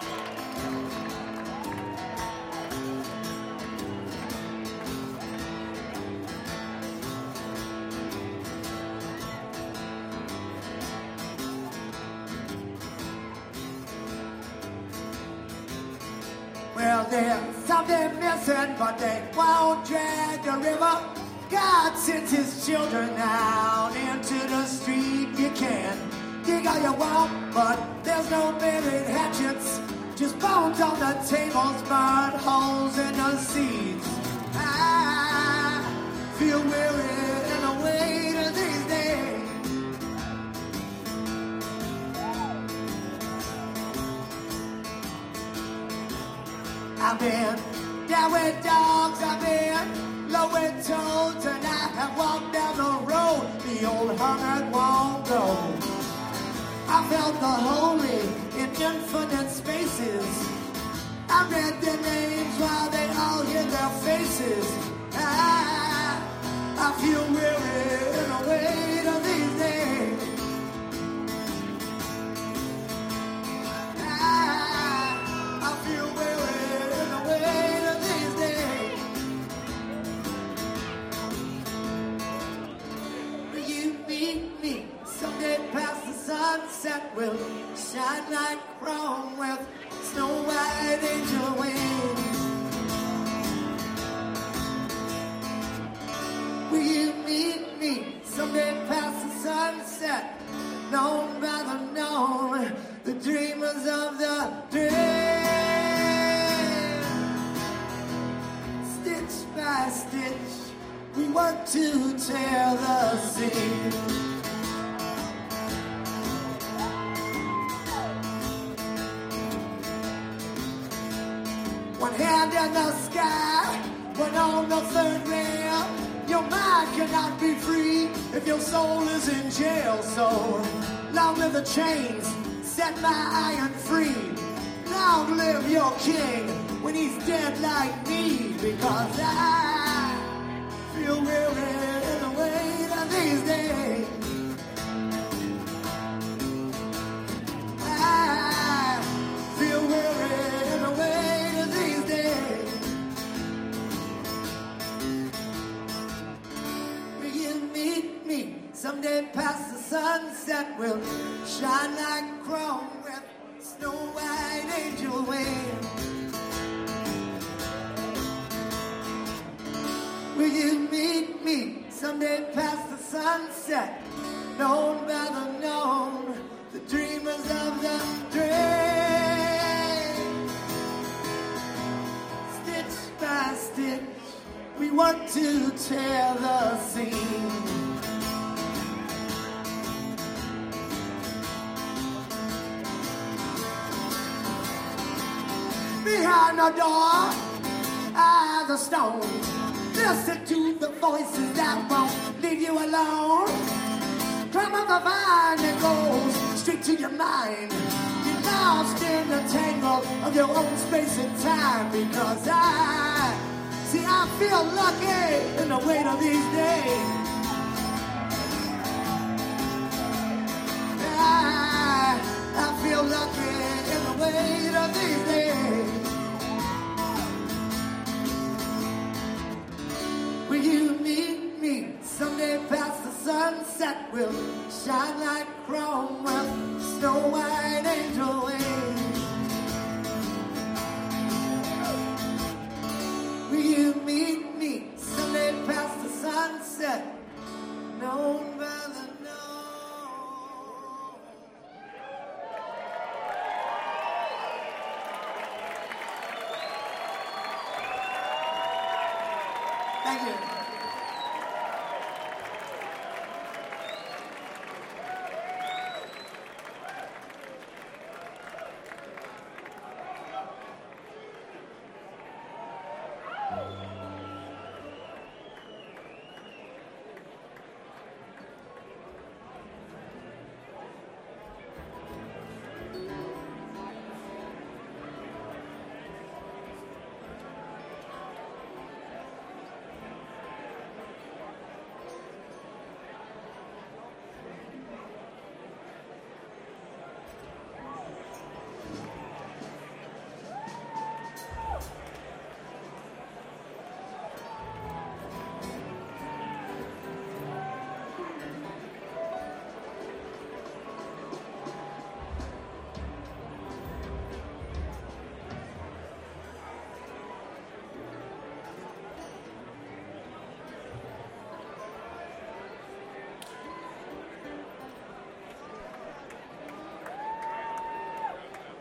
Well, there's something missing, but they won't drag the river. God sends his children out into the street. You can dig all you want, but there's no buried hatchets. Just bones on the tables, burnt holes in the seeds. I feel weary in the weight of these days. I've been down with dogs, I've been low with toads, and I have walked down the road the old hermit won't go. I felt the holy in infinite spaces. I read their names while they all hid their faces. I feel weary in the weight of these days. I feel weary in the weight of these days. Will you meet me someday past the sunset? Will shine like chrome with snow white angel wings. Will you meet me someday past the sunset? Known by the known, the dreamers of the dream. Stitch by stitch, we work to tear the seam. One hand in the sky, one on the third rail. Your mind cannot be free if your soul is in jail. So long live the chains, set my iron free. Long live your king when he's dead like me. Because I feel weary in the weight of these days. I feel weary in the weight of these days. Will you meet me someday past the sunset? Will shine like chrome with snow white angel wings. Will you meet me someday past the sunset? Known by the known, the dreamers of the dream. Stitch by stitch, we work to tear the seam. Behind the door are the stones. Listen to the voices that won't leave you alone. Climb up the vine that goes straight to your mind. You're lost in the tangle of your own space and time. Because I feel lucky in the weight of these days. I feel lucky in the weight of these days. Will you meet me someday past the sunset? Will shine like chrome with snow white angel wings. Will you meet me someday past the sunset? Known by the known. Thank you.